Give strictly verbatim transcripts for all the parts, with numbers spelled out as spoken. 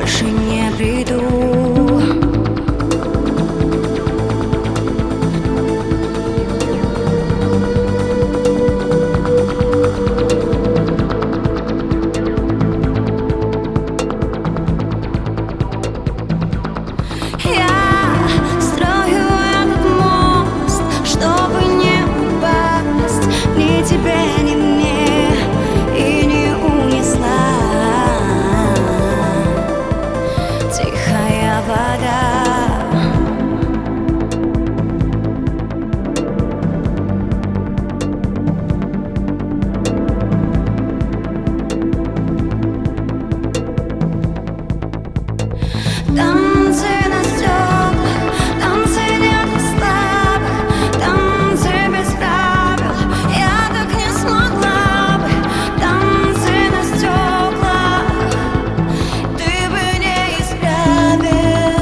больше не приду. Танцы на стеклах, танцы нет слабых, танцы без правил, я так не смогла бы. Танцы на стеклах, ты бы не исправил.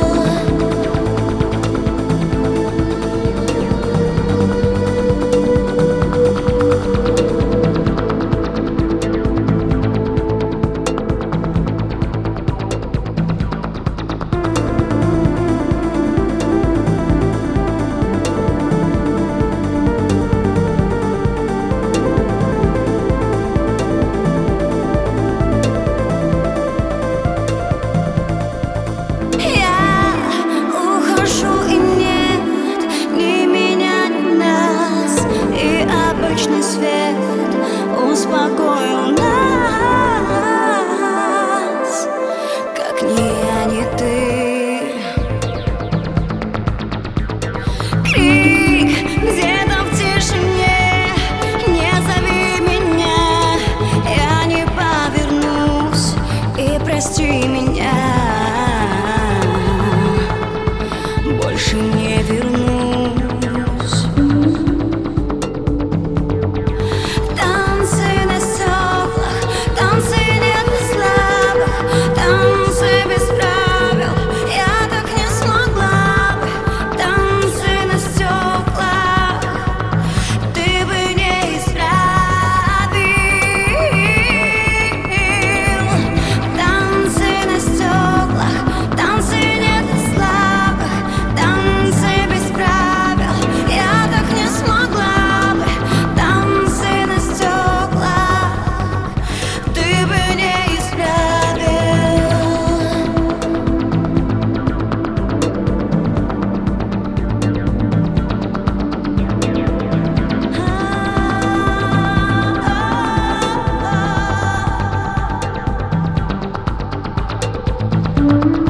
Свет успокоил нас, как ни я, ни ты. Крик где-то в тишине, не зови меня, я не повернусь, и прости меня, больше не вернусь. Thank you.